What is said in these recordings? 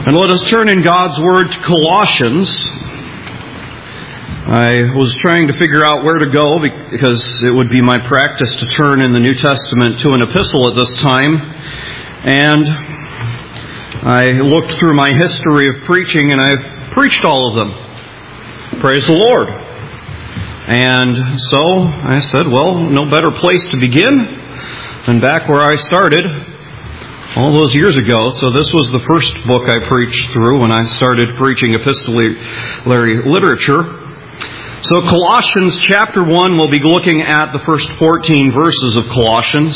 And let us turn in God's Word to Colossians. I was trying to figure out where to go because it would be my practice to turn in the New Testament to an epistle at this time. And I looked through my history of preaching and I've preached all of them. Praise the Lord. And so I said, well, no better place to begin than back where I started all those years ago. So this was the first book I preached through when I started preaching epistolary literature. So Colossians chapter 1, we'll be looking at the first 14 verses of Colossians.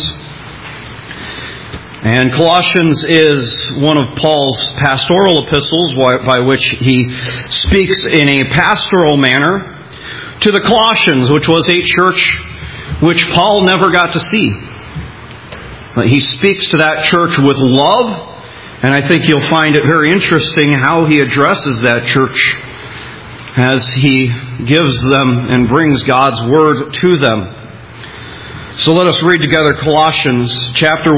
And Colossians is one of Paul's pastoral epistles by which he speaks in a pastoral manner to the Colossians, which was a church which Paul never got to see. He speaks to that church with love, and I think you'll find it very interesting how he addresses that church as he gives them and brings God's Word to them. So let us read together Colossians chapter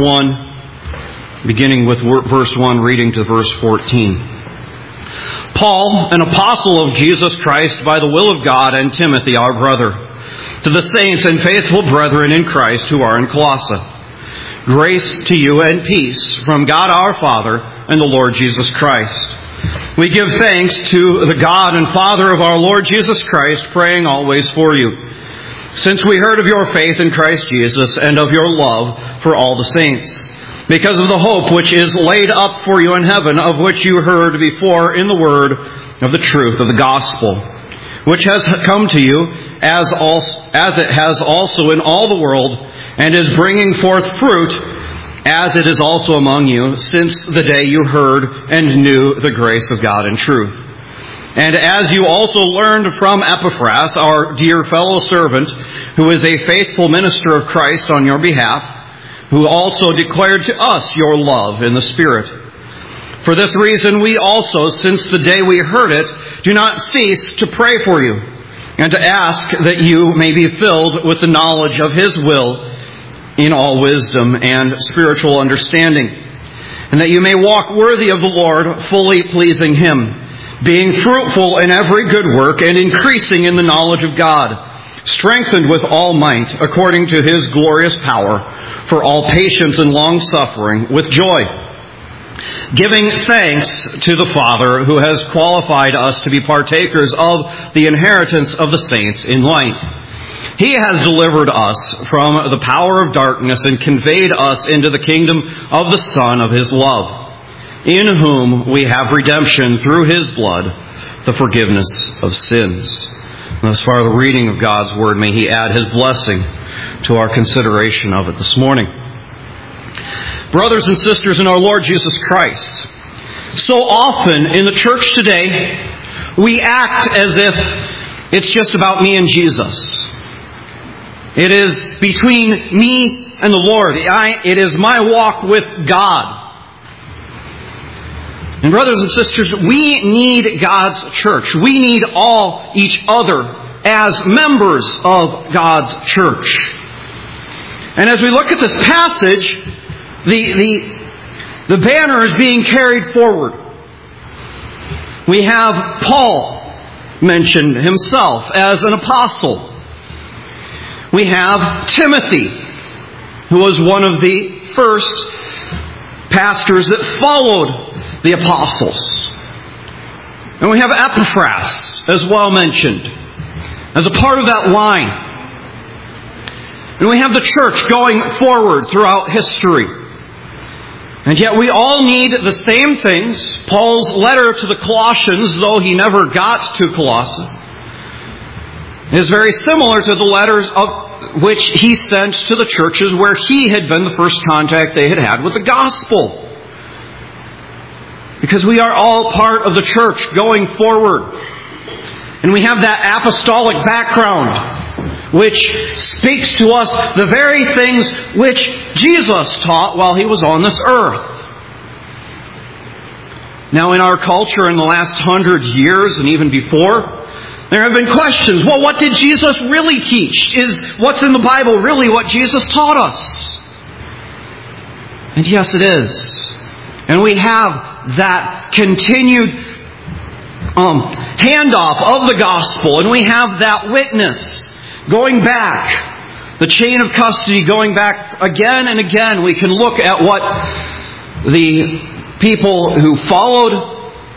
1, beginning with verse 1, reading to verse 14. Paul, an apostle of Jesus Christ by the will of God, and Timothy, our brother, to the saints and faithful brethren in Christ who are in Colossae. Grace to you and peace from God our Father and the Lord Jesus Christ. We give thanks to the God and Father of our Lord Jesus Christ, praying always for you, since we heard of your faith in Christ Jesus and of your love for all the saints, because of the hope which is laid up for you in heaven, of which you heard before in the word of the truth of the gospel, which has come to you as it has also in all the world, and is bringing forth fruit, as it is also among you, since the day you heard and knew the grace of God in truth. And as you also learned from Epaphras, our dear fellow servant, who is a faithful minister of Christ on your behalf, who also declared to us your love in the Spirit. For this reason we also, since the day we heard it, do not cease to pray for you, and to ask that you may be filled with the knowledge of His will in all wisdom and spiritual understanding, and that you may walk worthy of the Lord, fully pleasing Him, being fruitful in every good work and increasing in the knowledge of God, strengthened with all might according to His glorious power, for all patience and long-suffering with joy, giving thanks to the Father who has qualified us to be partakers of the inheritance of the saints in light. He has delivered us from the power of darkness and conveyed us into the kingdom of the Son of His love, in whom we have redemption through His blood, the forgiveness of sins. Thus far, the reading of God's Word, may He add His blessing to our consideration of it this morning. Brothers and sisters in our Lord Jesus Christ, so often in the church today, we act as if it's just about me and Jesus. It is between me and the Lord. It is my walk with God. And brothers and sisters, we need God's church. We need each other as members of God's church. And as we look at this passage, the banner is being carried forward. We have Paul mentioned himself as an apostle. We have Timothy, who was one of the first pastors that followed the apostles. And we have Epaphras as well mentioned as a part of that line. And we have the church going forward throughout history. And yet we all need the same things. Paul's letter to the Colossians, though he never got to Colossae, is very similar to the letters of which he sent to the churches where he had been the first contact they had had with the gospel. Because we are all part of the church going forward. And we have that apostolic background which speaks to us the very things which Jesus taught while He was on this earth. Now in our culture in the last 100 years and even before, there have been questions. Well, what did Jesus really teach? Is what's in the Bible really what Jesus taught us? And yes, it is. And we have that continued handoff of the gospel, and we have that witness going back, the chain of custody going back again and again. We can look at what the people who followed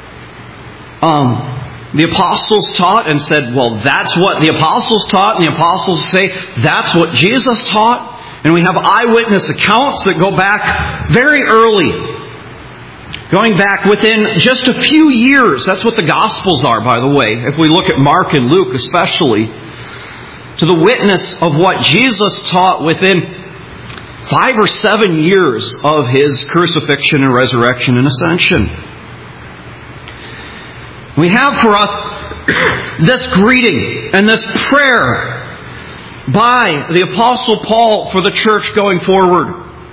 the apostles taught and said, well, that's what the apostles taught, and the apostles say that's what Jesus taught. And we have eyewitness accounts that go back very early, going back within just a few years. That's what the Gospels are, by the way, if we look at Mark and Luke especially, to the witness of what Jesus taught within 5 or 7 years of His crucifixion and resurrection and ascension. We have for us this greeting and this prayer by the Apostle Paul for the church going forward.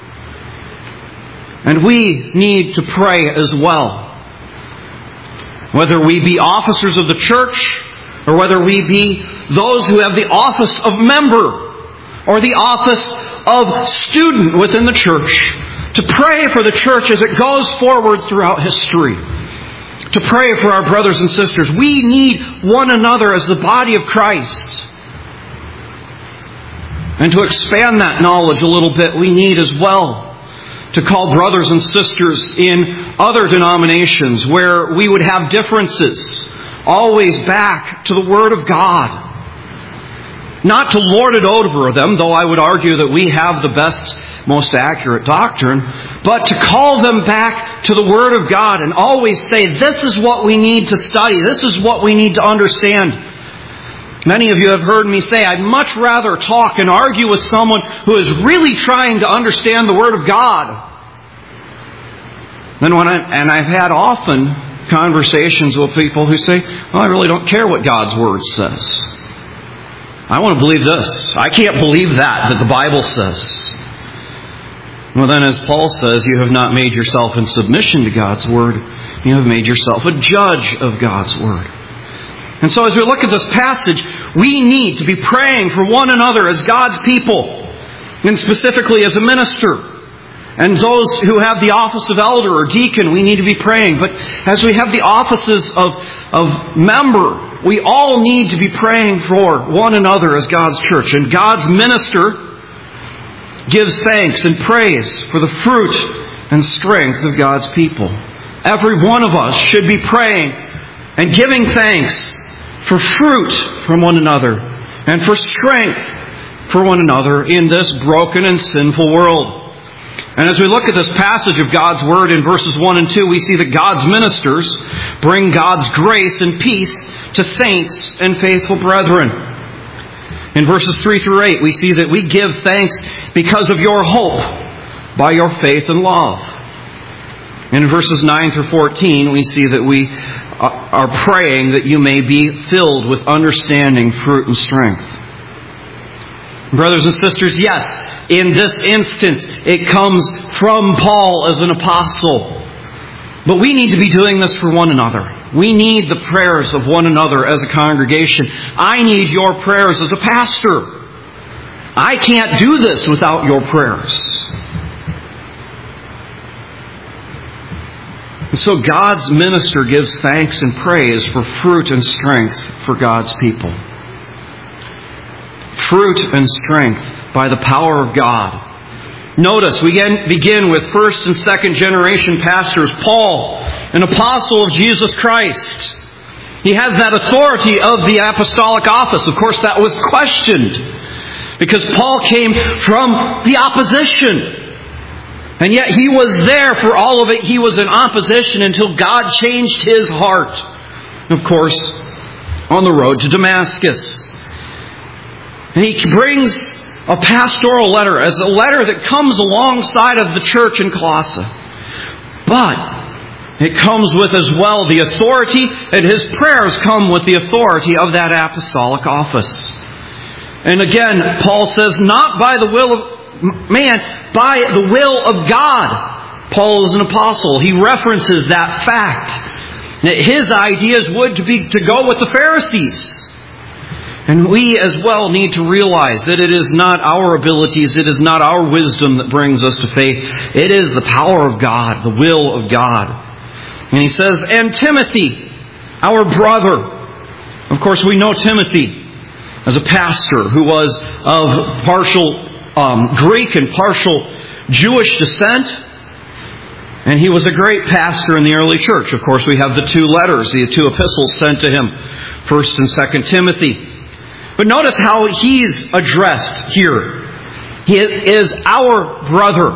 And we need to pray as well. Whether we be officers of the church, or whether we be those who have the office of member, or the office of student within the church, to pray for the church as it goes forward throughout history. To pray for our brothers and sisters. We need one another as the body of Christ. And to expand that knowledge a little bit, we need as well to call brothers and sisters in other denominations where we would have differences, always back to the Word of God. Not to lord it over them, though I would argue that we have the best, most accurate doctrine, but to call them back to the Word of God and always say, this is what we need to study, this is what we need to understand. Many of you have heard me say, I'd much rather talk and argue with someone who is really trying to understand the Word of God than and I've had often conversations with people who say, well, I really don't care what God's Word says. I want to believe this. I can't believe that the Bible says. Well, then, as Paul says, you have not made yourself in submission to God's Word. You have made yourself a judge of God's Word. And so as we look at this passage, we need to be praying for one another as God's people, and specifically as a minister. And those who have the office of elder or deacon, we need to be praying. But as we have the offices of member, we all need to be praying for one another as God's church. And God's minister gives thanks and praise for the fruit and strength of God's people. Every one of us should be praying and giving thanks for fruit from one another and for strength for one another in this broken and sinful world. And as we look at this passage of God's Word in verses 1 and 2, we see that God's ministers bring God's grace and peace to saints and faithful brethren. In verses 3 through 8, we see that we give thanks because of your hope by your faith and love. And in verses 9 through 14, we see that we are praying that you may be filled with understanding, fruit, and strength. Brothers and sisters, yes, in this instance, it comes from Paul as an apostle. But we need to be doing this for one another. We need the prayers of one another as a congregation. I need your prayers as a pastor. I can't do this without your prayers. And so God's minister gives thanks and praise for fruit and strength for God's people. Fruit and strength by the power of God. Notice, we begin with first and second generation pastors. Paul, an apostle of Jesus Christ. He has that authority of the apostolic office. Of course, that was questioned because Paul came from the opposition. And yet he was there for all of it. He was in opposition until God changed his heart. Of course, on the road to Damascus. And he brings a pastoral letter as a letter that comes alongside of the church in Colossae. But it comes with as well the authority, and his prayers come with the authority of that apostolic office. And again, Paul says, not by the will of man, by the will of God. Paul is an apostle. He references that fact. That his ideas would to go with the Pharisees. And we as well need to realize that it is not our abilities, it is not our wisdom that brings us to faith. It is the power of God, the will of God. And he says, and Timothy, our brother. Of course, we know Timothy as a pastor who was of partial Greek and partial Jewish descent. And he was a great pastor in the early church. Of course, we have the two letters, the two epistles sent to him, 1st and 2nd Timothy. But notice how he's addressed here. He is our brother.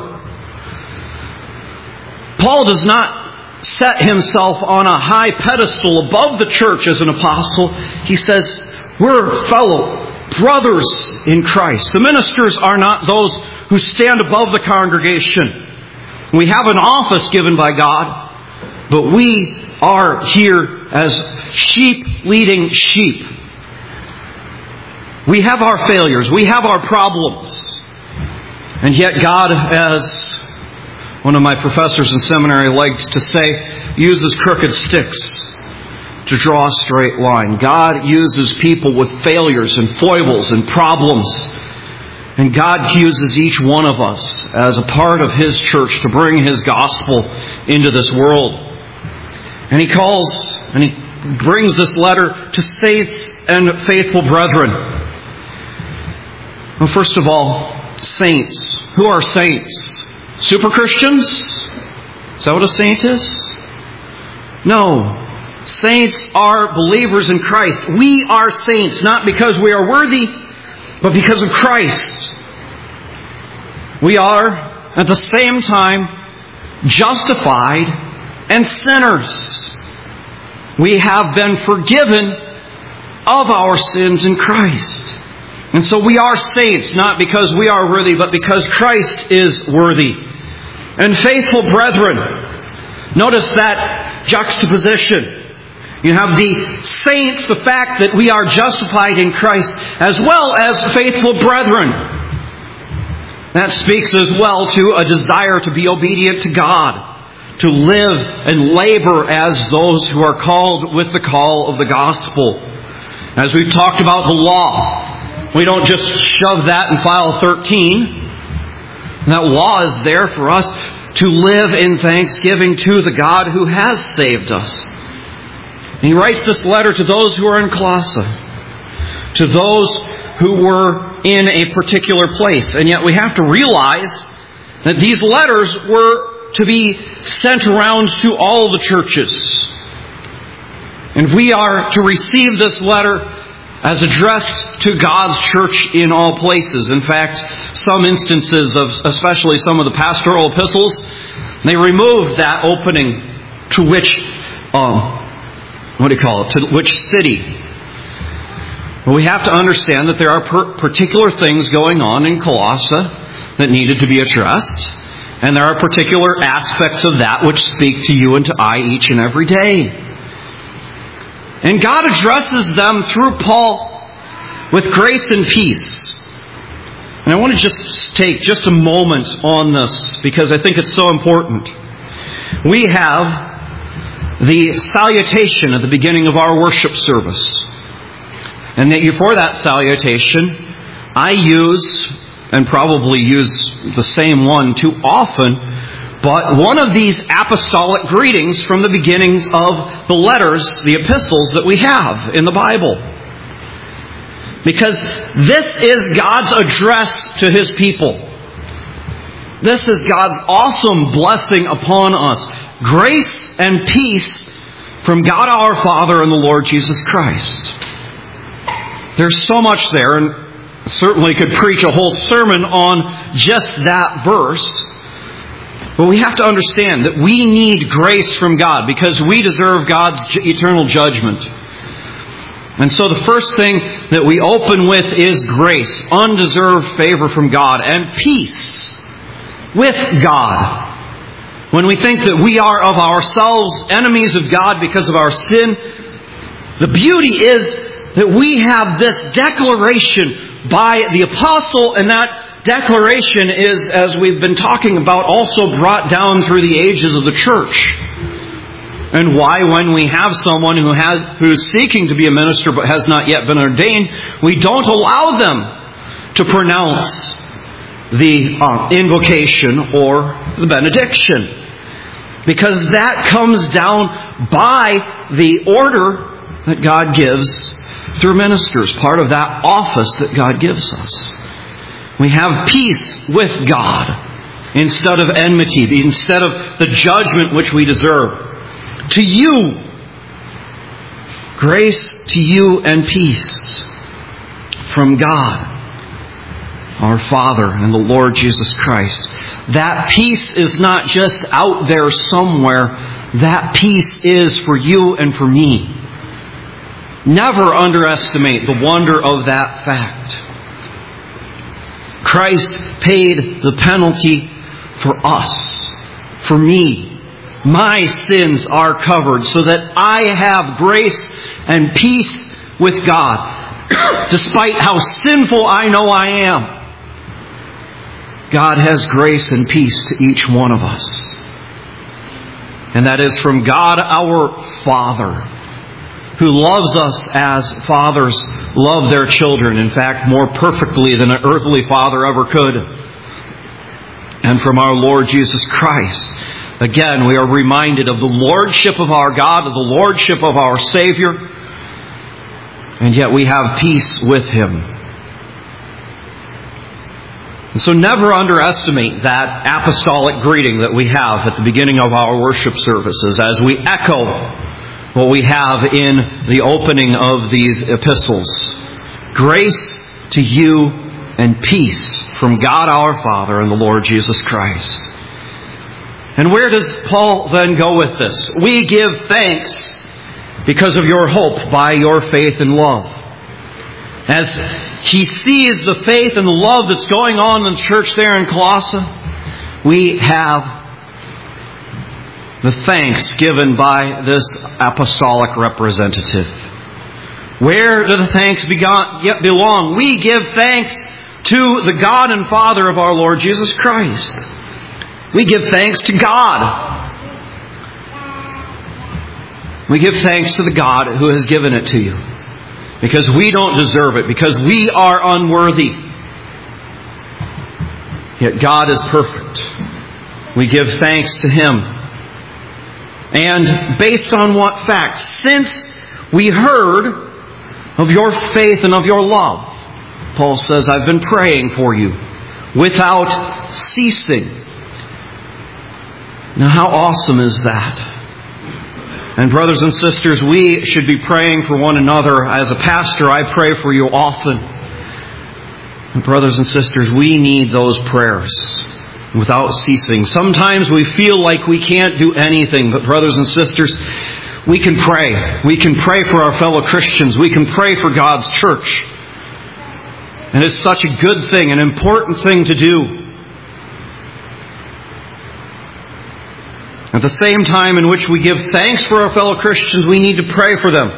Paul does not set himself on a high pedestal above the church as an apostle. He says, we're fellow brothers in Christ. The ministers are not those who stand above the congregation. We have an office given by God, but we are here as sheep leading sheep. We have our failures. We have our problems. And yet God, as one of my professors in seminary likes to say, uses crooked sticks to draw a straight line. God uses people with failures and foibles and problems. And God uses each one of us as a part of His church to bring His gospel into this world. And He calls and He brings this letter to saints and faithful brethren. Well, first of all, saints. Who are saints? Super Christians? Is that what a saint is? No. Saints are believers in Christ. We are saints, not because we are worthy, but because of Christ. We are, at the same time, justified and sinners. We have been forgiven of our sins in Christ. And so we are saints, not because we are worthy, but because Christ is worthy. And faithful brethren, notice that juxtaposition. You have the saints, the fact that we are justified in Christ, as well as faithful brethren. That speaks as well to a desire to be obedient to God, to live and labor as those who are called with the call of the gospel. As we've talked about the law, we don't just shove that in file 13. That law is there for us to live in thanksgiving to the God who has saved us. And he writes this letter to those who are in Colossae, to those who were in a particular place. And yet we have to realize that these letters were to be sent around to all the churches. And we are to receive this letter as addressed to God's church in all places. In fact, some instances of, especially some of the pastoral epistles, they remove that opening to which, to which city. Well, we have to understand that there are particular things going on in Colossae that needed to be addressed. And there are particular aspects of that which speak to you and to I each and every day. And God addresses them through Paul with grace and peace. And I want to just take just a moment on this because I think it's so important. We have the salutation at the beginning of our worship service. And for that salutation, I use, and probably use the same one too often, but one of these apostolic greetings from the beginnings of the letters, the epistles that we have in the Bible. Because this is God's address to His people. This is God's awesome blessing upon us. Grace and peace from God our Father and the Lord Jesus Christ. There's so much there, and certainly could preach a whole sermon on just that verse. But we have to understand that we need grace from God because we deserve God's eternal judgment. And so the first thing that we open with is grace, undeserved favor from God, and peace with God. When we think that we are of ourselves enemies of God because of our sin, the beauty is that we have this declaration by the apostle, and that declaration is, as we've been talking about, also brought down through the ages of the church. And why, when we have someone who is seeking to be a minister but has not yet been ordained, we don't allow them to pronounce the invocation or the benediction. Because that comes down by the order that God gives through ministers, part of that office that God gives us. We have peace with God instead of enmity, instead of the judgment which we deserve. To you, grace to you and peace from God, our Father and the Lord Jesus Christ. That peace is not just out there somewhere. That peace is for you and for me. Never underestimate the wonder of that fact. Christ paid the penalty for us, for me. My sins are covered so that I have grace and peace with God. Despite how sinful I know I am, God has grace and peace to each one of us. And that is from God our Father, who loves us as fathers love their children, in fact, more perfectly than an earthly father ever could. And from our Lord Jesus Christ. Again, we are reminded of the lordship of our God, of the lordship of our Savior, and yet we have peace with Him. And so never underestimate that apostolic greeting that we have at the beginning of our worship services as we echo what we have in the opening of these epistles. Grace to you and peace from God our Father and the Lord Jesus Christ. And where does Paul then go with this? We give thanks because of your hope by your faith and love. As he sees the faith and the love that's going on in the church there in Colossae, we have the thanks given by this apostolic representative. Where do the thanks belong? We give thanks to the God and Father of our Lord Jesus Christ. We give thanks to God. We give thanks to the God who has given it to you. Because we don't deserve it. Because we are unworthy. Yet God is perfect. We give thanks to Him. And based on what fact? Since we heard of your faith and of your love, Paul says, I've been praying for you without ceasing. Now, how awesome is that? And brothers and sisters, we should be praying for one another. As a pastor, I pray for you often. And brothers and sisters, we need those prayers without ceasing. Sometimes we feel like we can't do anything, but brothers and sisters, we can pray. We can pray for our fellow Christians. We can pray for God's church. And it's such a good thing, an important thing to do. At the same time in which we give thanks for our fellow Christians, we need to pray for them.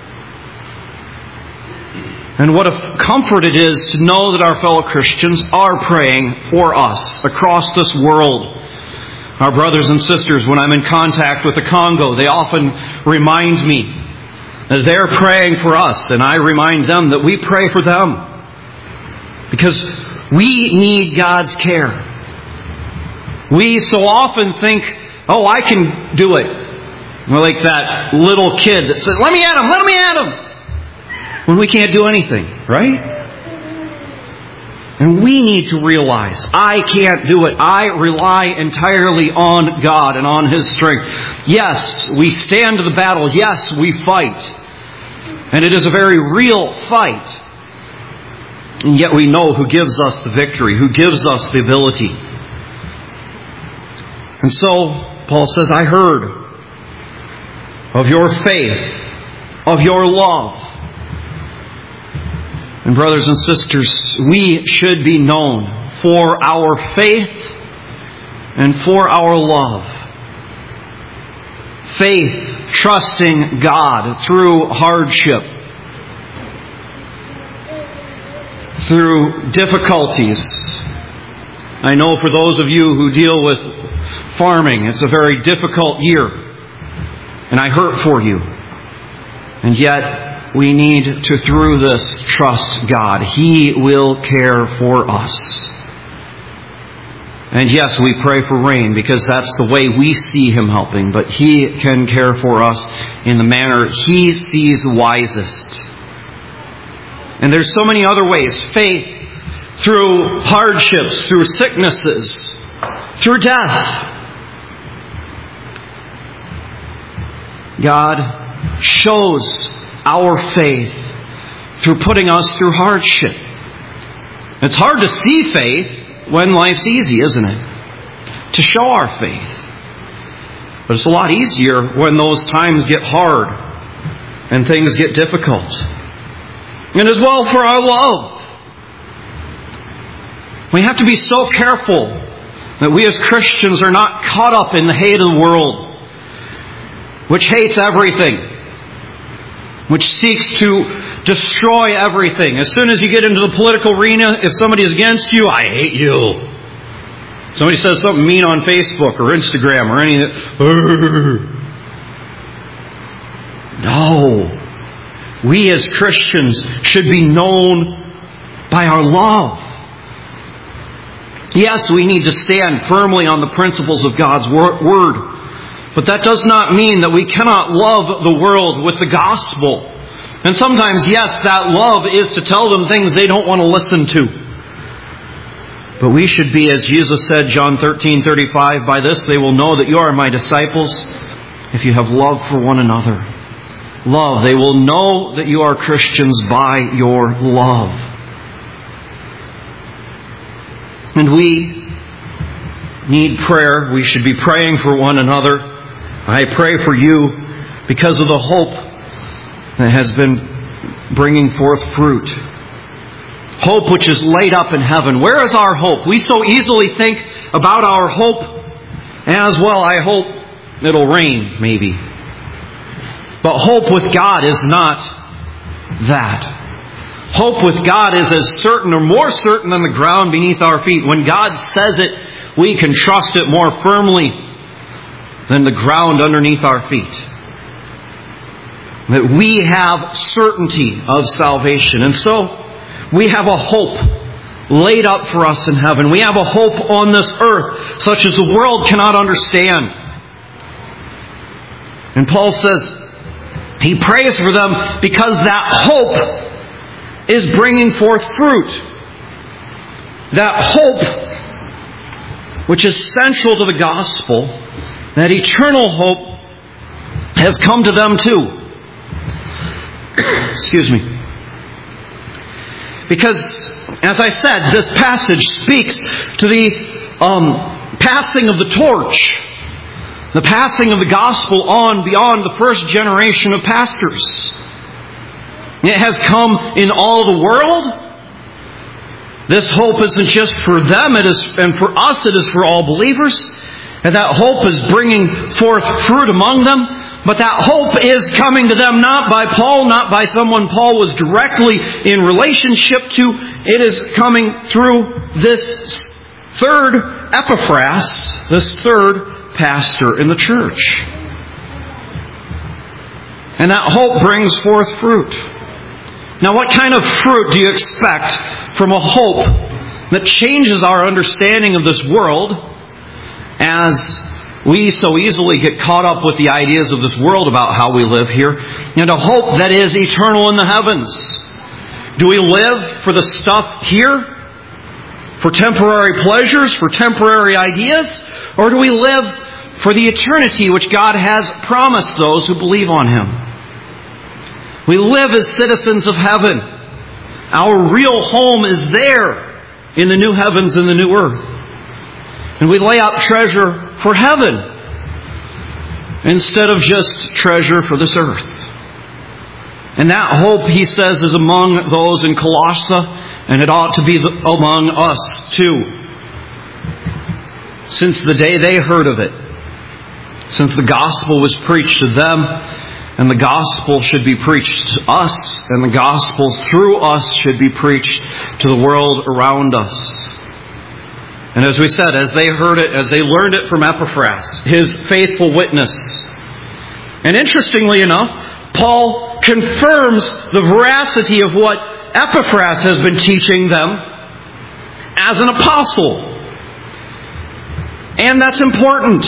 And what a comfort it is to know that our fellow Christians are praying for us across this world. Our brothers and sisters, when I'm in contact with the Congo, they often remind me that they're praying for us, and I remind them that we pray for them. Because we need God's care. We so often think, oh, I can do it. We're like that little kid that says, let me at him, let me at him. When we can't do anything, right? And we need to realize, I can't do it. I rely entirely on God and on His strength. Yes, we stand to the battle. Yes, we fight. And it is a very real fight. And yet we know who gives us the victory, who gives us the ability. And so, Paul says, I heard of your faith, of your love. And brothers and sisters, we should be known for our faith and for our love. Faith, trusting God through hardship, through difficulties. I know for those of you who deal with farming, it's a very difficult year. And I hurt for you. And yet, we need to, through this, trust God. He will care for us. And yes, we pray for rain because that's the way we see Him helping. But He can care for us in the manner He sees wisest. And there's so many other ways. Faith through hardships, through sicknesses, through death. God shows our faith through putting us through hardship. It's hard to see faith when life's easy, isn't it? To show our faith. But it's a lot easier when those times get hard and things get difficult. And as well for our love. We have to be so careful that we as Christians are not caught up in the hate of the world, which hates everything, which seeks to destroy everything. As soon as you get into the political arena, if somebody is against you, I hate you. Somebody says something mean on Facebook or Instagram or anything. No. We as Christians should be known by our love. Yes, we need to stand firmly on the principles of God's Word. But that does not mean that we cannot love the world with the gospel. And sometimes, yes, that love is to tell them things they don't want to listen to. But we should be, as Jesus said, John 13:35, by this they will know that you are my disciples, if you have love for one another. Love. They will know that you are Christians by your love. And we need prayer. We should be praying for one another. I pray for you because of the hope that has been bringing forth fruit. Hope which is laid up in heaven. Where is our hope? We so easily think about our hope as, well, I hope it'll rain, maybe. But hope with God is not that. Hope with God is as certain or more certain than the ground beneath our feet. When God says it, we can trust it more firmly than the ground underneath our feet. That we have certainty of salvation. And so, we have a hope laid up for us in heaven. We have a hope on this earth, such as the world cannot understand. And Paul says, he prays for them because that hope is bringing forth fruit. That hope, which is central to the gospel, that eternal hope, has come to them too. Excuse me. Because, as I said, this passage speaks to the passing of the torch. The passing of the gospel on beyond the first generation of pastors. It has come in all the world. This hope isn't just for them, it is, and for us it is for all believers. And that hope is bringing forth fruit among them. But that hope is coming to them not by Paul, not by someone Paul was directly in relationship to. It is coming through this third Epaphras, this third pastor in the church. And that hope brings forth fruit. Now, what kind of fruit do you expect from a hope that changes our understanding of this world, as we so easily get caught up with the ideas of this world about how we live here, and a hope that is eternal in the heavens? Do we live for the stuff here? For temporary pleasures? For temporary ideas? Or do we live for the eternity which God has promised those who believe on Him? We live as citizens of heaven. Our real home is there in the new heavens and the new earth. And we lay up treasure for heaven instead of just treasure for this earth. And that hope, he says, is among those in Colossae, and it ought to be among us too. Since the day they heard of it, since the gospel was preached to them, and the gospel should be preached to us, and the gospel through us should be preached to the world around us. And as we said, as they heard it, as they learned it from Epaphras, his faithful witness. And interestingly enough, Paul confirms the veracity of what Epaphras has been teaching them as an apostle. And that's important.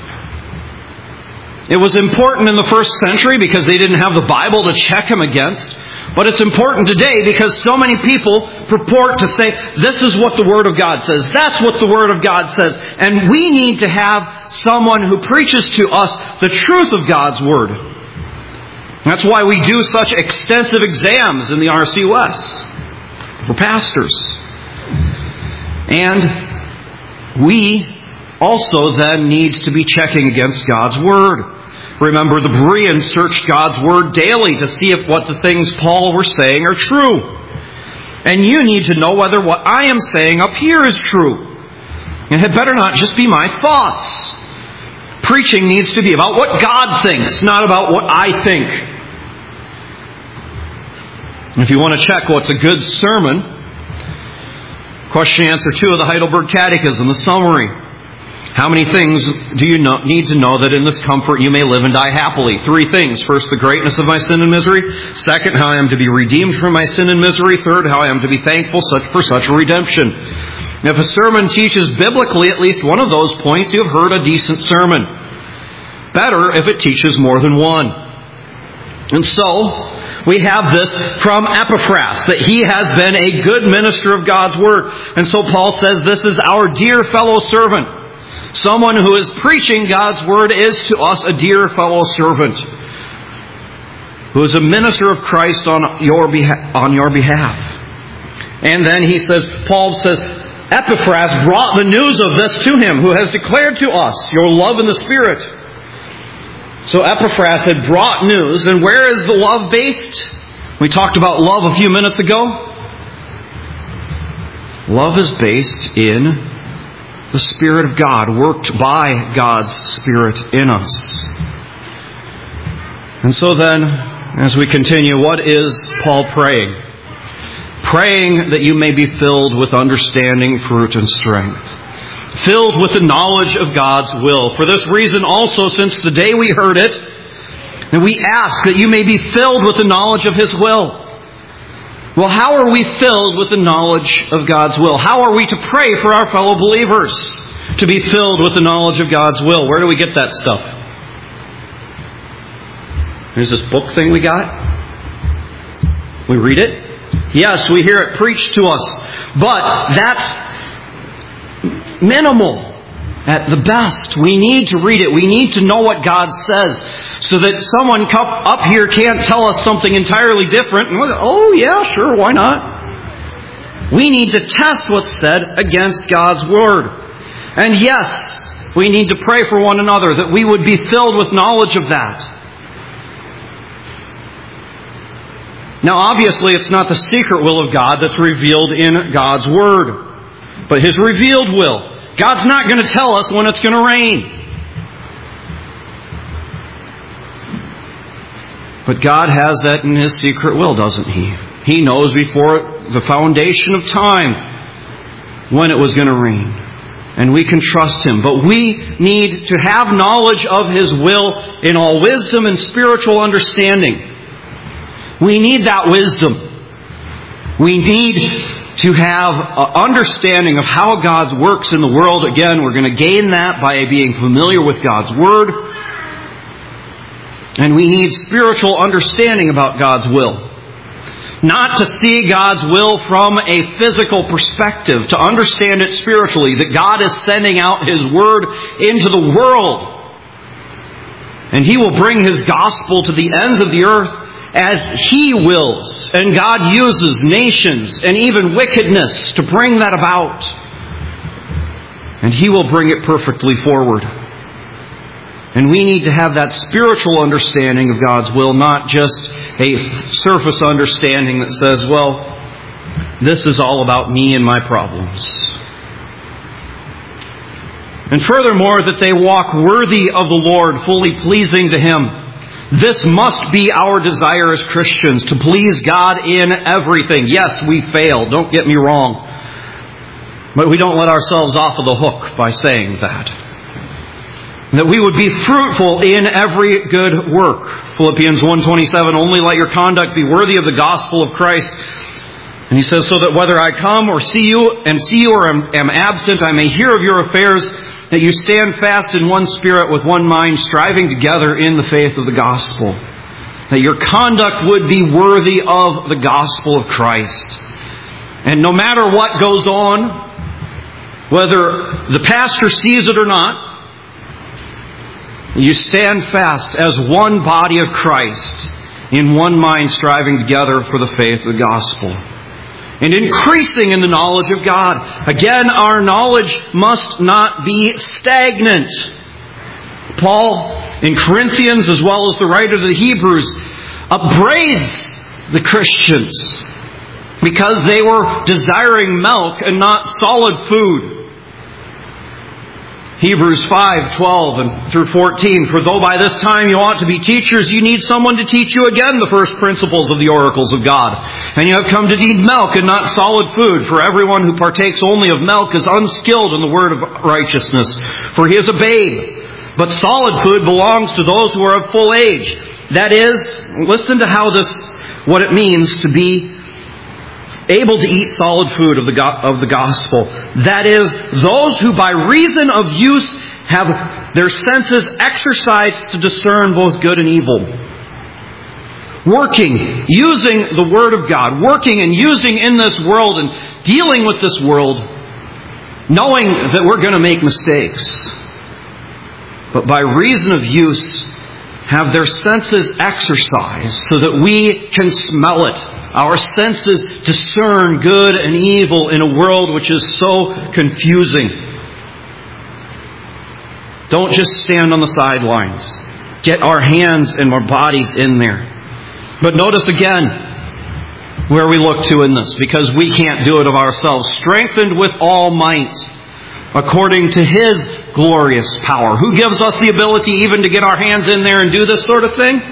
It was important in the first century because they didn't have the Bible to check him against. But it's important today because so many people purport to say, this is what the Word of God says. That's what the Word of God says. And we need to have someone who preaches to us the truth of God's Word. That's why we do such extensive exams in the RCUS for pastors. And we also then need to be checking against God's Word. Remember, the Bereans searched God's Word daily to see if what the things Paul were saying are true. And you need to know whether what I am saying up here is true. It had better not just be my thoughts. Preaching needs to be about what God thinks, not about what I think. If you want to check what's a good sermon, question answer 2 of the Heidelberg Catechism, the summary. How many things do you need to know that in this comfort you may live and die happily? 3 things. First, the greatness of my sin and misery. Second, how I am to be redeemed from my sin and misery. Third, how I am to be thankful for such a redemption. If a sermon teaches biblically at least one of those points, you have heard a decent sermon. Better if it teaches more than one. And so, we have this from Epaphras, that he has been a good minister of God's Word. And so Paul says this is our dear fellow servant. Someone who is preaching God's Word is to us a dear fellow servant who is a minister of Christ on your behalf. And then Paul says, Epaphras brought the news of this to him, who has declared to us your love in the Spirit. So Epaphras had brought news, and where is the love based? We talked about love a few minutes ago. Love is based in the Spirit of God, worked by God's Spirit in us. And so then, as we continue, what is Paul praying? Praying that you may be filled with understanding, fruit, and strength. Filled with the knowledge of God's will. For this reason also, since the day we heard it, and we ask that you may be filled with the knowledge of His will. Well, how are we filled with the knowledge of God's will? How are we to pray for our fellow believers to be filled with the knowledge of God's will? Where do we get that stuff? There's this book thing we got. We read it. Yes, we hear it preached to us. But that's minimal at the best. We need to read it. We need to know what God says, so that someone up here can't tell us something entirely different. And we'll go, oh yeah, sure, why not? We need to test what's said against God's Word. And yes, we need to pray for one another that we would be filled with knowledge of that. Now obviously it's not the secret will of God that's revealed in God's Word, but His revealed will. God's not going to tell us when it's going to rain. But God has that in His secret will, doesn't He? He knows before the foundation of time when it was going to rain. And we can trust Him. But we need to have knowledge of His will in all wisdom and spiritual understanding. We need that wisdom. We need to have an understanding of how God works in the world. Again, we're going to gain that by being familiar with God's Word. And we need spiritual understanding about God's will. Not to see God's will from a physical perspective, to understand it spiritually, that God is sending out His Word into the world. And He will bring His gospel to the ends of the earth as He wills. And God uses nations and even wickedness to bring that about. And He will bring it perfectly forward. And we need to have that spiritual understanding of God's will, not just a surface understanding that says, well, this is all about me and my problems. And furthermore, that they walk worthy of the Lord, fully pleasing to Him. This must be our desire as Christians, to please God in everything. Yes, we fail, don't get me wrong. But we don't let ourselves off of the hook by saying that. That we would be fruitful in every good work. Philippians 1:27, only let your conduct be worthy of the gospel of Christ. And he says, so that whether I come or see you or am absent, I may hear of your affairs that you stand fast in one spirit with one mind, striving together in the faith of the gospel. That your conduct would be worthy of the gospel of Christ. And no matter what goes on, whether the pastor sees it or not, you stand fast as one body of Christ, in one mind, striving together for the faith of the gospel. And increasing in the knowledge of God. Again, our knowledge must not be stagnant. Paul, in Corinthians, as well as the writer of the Hebrews, upbraids the Christians because they were desiring milk and not solid food. Hebrews 5:12 and through 14. For though by this time you ought to be teachers, you need someone to teach you again the first principles of the oracles of God. And you have come to need milk and not solid food. For everyone who partakes only of milk is unskilled in the word of righteousness, for he is a babe. But solid food belongs to those who are of full age. That is, listen to what it means to be able to eat solid food of the gospel. That is, those who by reason of use have their senses exercised to discern both good and evil. Working, using the Word of God, working and using in this world and dealing with this world, knowing that we're going to make mistakes. But by reason of use, have their senses exercised so that we can smell it. Our senses discern good and evil in a world which is so confusing. Don't just stand on the sidelines. Get our hands and our bodies in there. But notice again where we look to in this, because we can't do it of ourselves. Strengthened with all might, according to His glorious power. Who gives us the ability even to get our hands in there and do this sort of thing?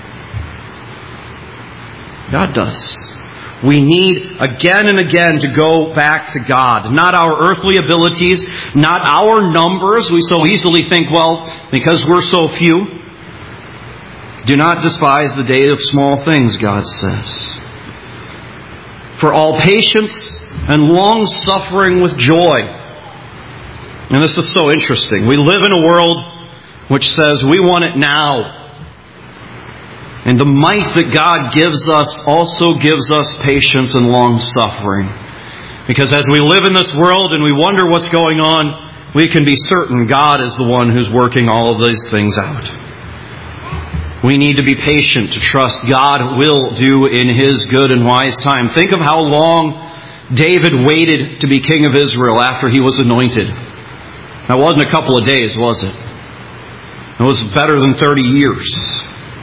God does. We need again and again to go back to God. Not our earthly abilities, not our numbers. We so easily think, well, because we're so few. Do not despise the day of small things, God says. For all patience and long suffering with joy. And this is so interesting. We live in a world which says we want it now. And the might that God gives us also gives us patience and long suffering. Because as we live in this world and we wonder what's going on, we can be certain God is the one who's working all of these things out. We need to be patient to trust God will do in His good and wise time. Think of how long David waited to be king of Israel after he was anointed. That wasn't a couple of days, was it? It was better than 30 years.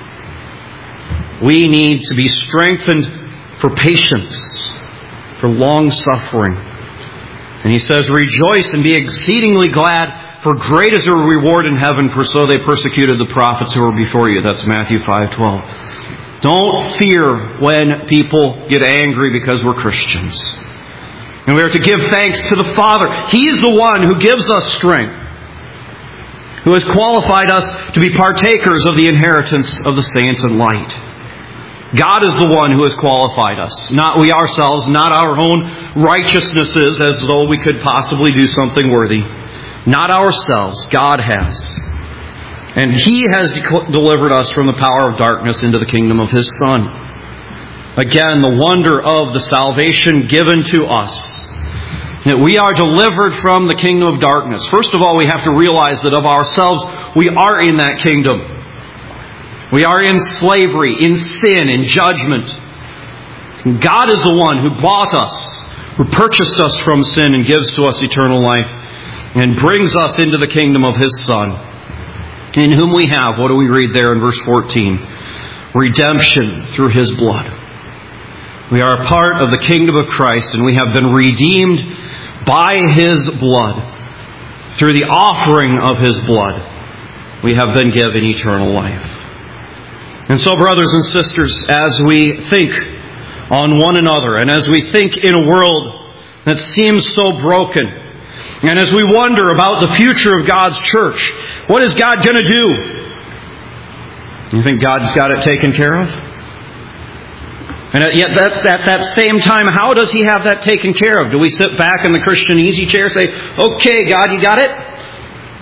We need to be strengthened for patience, for long suffering. And he says, rejoice and be exceedingly glad, for great is your reward in heaven, for so they persecuted the prophets who were before you. That's Matthew 5:12. Don't fear when people get angry because we're Christians. And we are to give thanks to the Father. He is the one who gives us strength, who has qualified us to be partakers of the inheritance of the saints in light. God is the one who has qualified us, not we ourselves, not our own righteousnesses as though we could possibly do something worthy. Not ourselves, God has. And He has delivered us from the power of darkness into the kingdom of His Son. Again, the wonder of the salvation given to us. That we are delivered from the kingdom of darkness. First of all, we have to realize that of ourselves, we are in that kingdom. We are in slavery, in sin, in judgment. And God is the one who bought us, who purchased us from sin and gives to us eternal life, and brings us into the kingdom of His Son, in whom we have, what do we read there in verse 14? Redemption through His blood. We are a part of the kingdom of Christ, and we have been redeemed by His blood. Through the offering of His blood, we have been given eternal life. And so, brothers and sisters, as we think on one another, and as we think in a world that seems so broken, and as we wonder about the future of God's church, what is God going to do? You think God's got it taken care of? And yet at that same time, how does He have that taken care of? Do we sit back in the Christian easy chair and say, okay, God, you got it?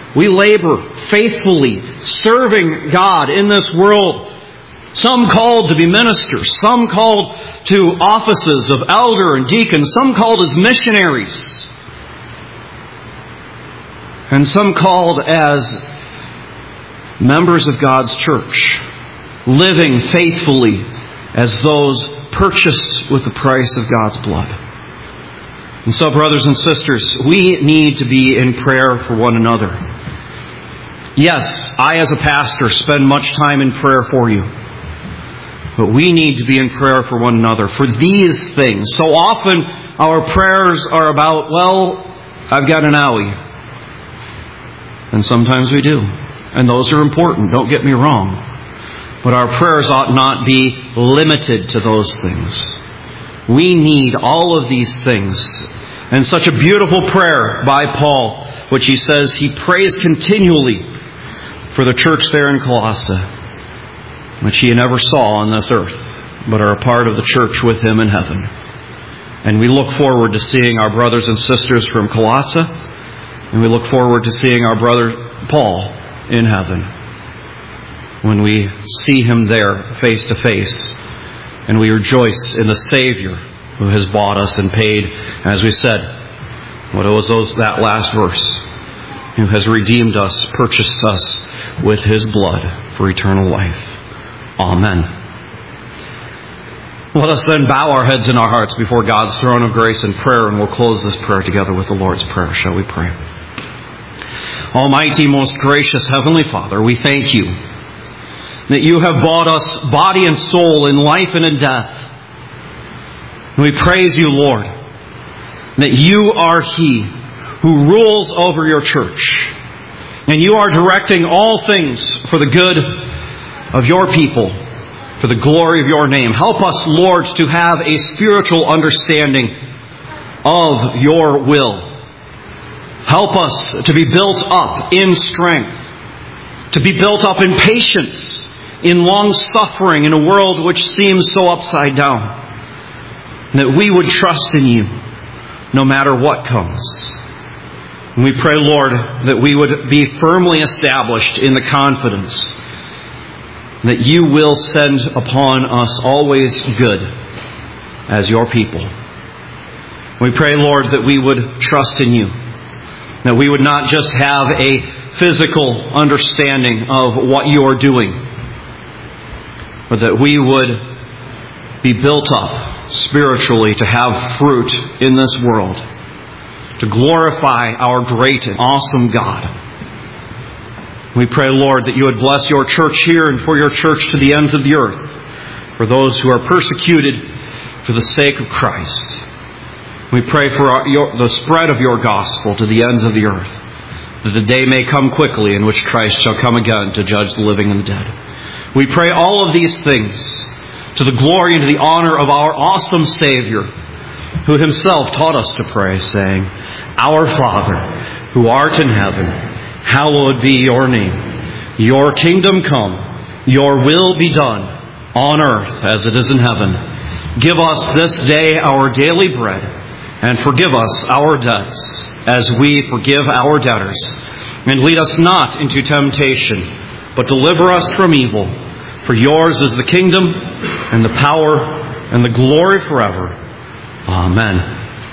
We labor faithfully, serving God in this world. Some called to be ministers, some called to offices of elder and deacon, some called as missionaries, and some called as members of God's church, living faithfully as those purchased with the price of God's blood. And so, brothers and sisters, we need to be in prayer for one another. Yes, I as a pastor spend much time in prayer for you. But we need to be in prayer for one another for these things. So often our prayers are about, well, I've got an owie. And sometimes we do. And those are important, don't get me wrong. But our prayers ought not be limited to those things. We need all of these things. And such a beautiful prayer by Paul, which he says he prays continually for the church there in Colossae, which he never saw on this earth, but are a part of the church with him in heaven. And we look forward to seeing our brothers and sisters from Colossae, and we look forward to seeing our brother Paul in heaven when we see him there face to face, and we rejoice in the Savior who has bought us and paid, as we said, what was that last verse, who has redeemed us, purchased us with his blood for eternal life. Amen. Let us then bow our heads and our hearts before God's throne of grace in prayer, and we'll close this prayer together with the Lord's Prayer. Shall we pray? Almighty, most gracious Heavenly Father, we thank you that you have bought us body and soul in life and in death. And we praise you, Lord, that you are He who rules over your church, and you are directing all things for the good of your people, for the glory of your name. Help us, Lord, to have a spiritual understanding of your will. Help us to be built up in strength, to be built up in patience, in long suffering in a world which seems so upside down. And that we would trust in you no matter what comes. And we pray, Lord, that we would be firmly established in the confidence that you will send upon us always good as your people. We pray, Lord, that we would trust in you, that we would not just have a physical understanding of what you are doing, but that we would be built up spiritually to have fruit in this world, to glorify our great and awesome God. We pray, Lord, that you would bless your church here and for your church to the ends of the earth, for those who are persecuted for the sake of Christ. We pray for the spread of your gospel to the ends of the earth, that the day may come quickly in which Christ shall come again to judge the living and the dead. We pray all of these things to the glory and to the honor of our awesome Savior, who himself taught us to pray, saying, Our Father, who art in heaven, hallowed be your name. Your kingdom come, your will be done, on earth as it is in heaven. Give us this day our daily bread, and forgive us our debts, as we forgive our debtors. And lead us not into temptation, but deliver us from evil. For yours is the kingdom, and the power, and the glory forever. Amen.